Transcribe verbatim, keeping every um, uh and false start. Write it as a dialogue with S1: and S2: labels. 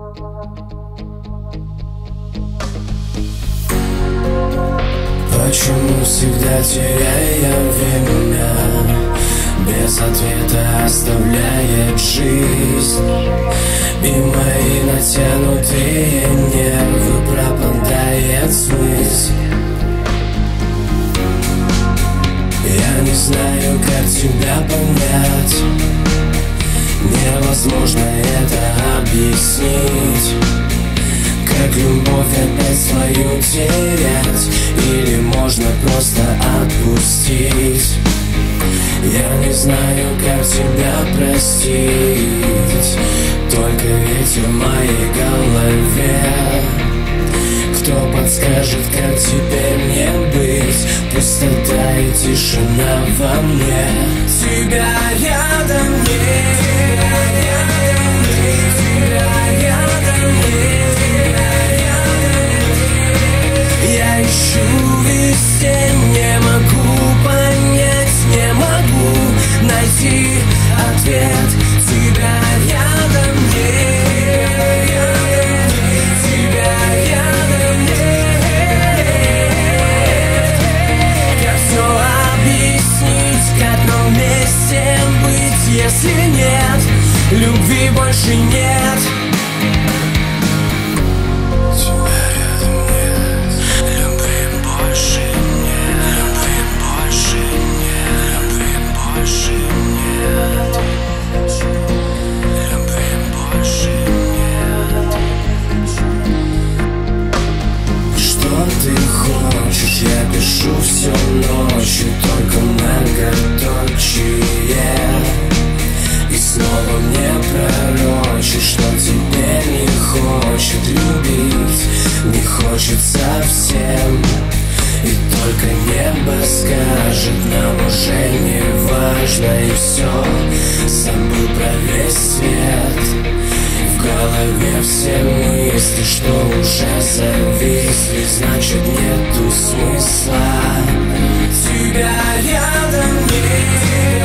S1: Почему всегда теряя время, без ответа оставляет жизнь, и мои натянутые нервы пропадает смысл. Я не знаю, как тебя понять, невозможно это объяснить. Как любовь опять свою терять, или можно просто отпустить? Я не знаю, как тебя простить, только ветер в моей голове. Кто подскажет, как теперь мне быть? Пустота и тишина во мне. Тебя рядом нет, тебя рядом нет. Я ищу везде, не могу понять, не могу найти ответ. Тебя рядом нет, тебя рядом нет. Как все объяснить, как нам вместе быть, если нет любви, больше нет? Я пишу всю ночь, только многоточие, и снова мне пророчишь, что теперь не хочет любить, не хочет совсем. И только небо скажет, нам уже не важно, и все, забыл про весь свет. В голове все мысли, что уже зависли, значит нету смысла. Тебя рядом нет.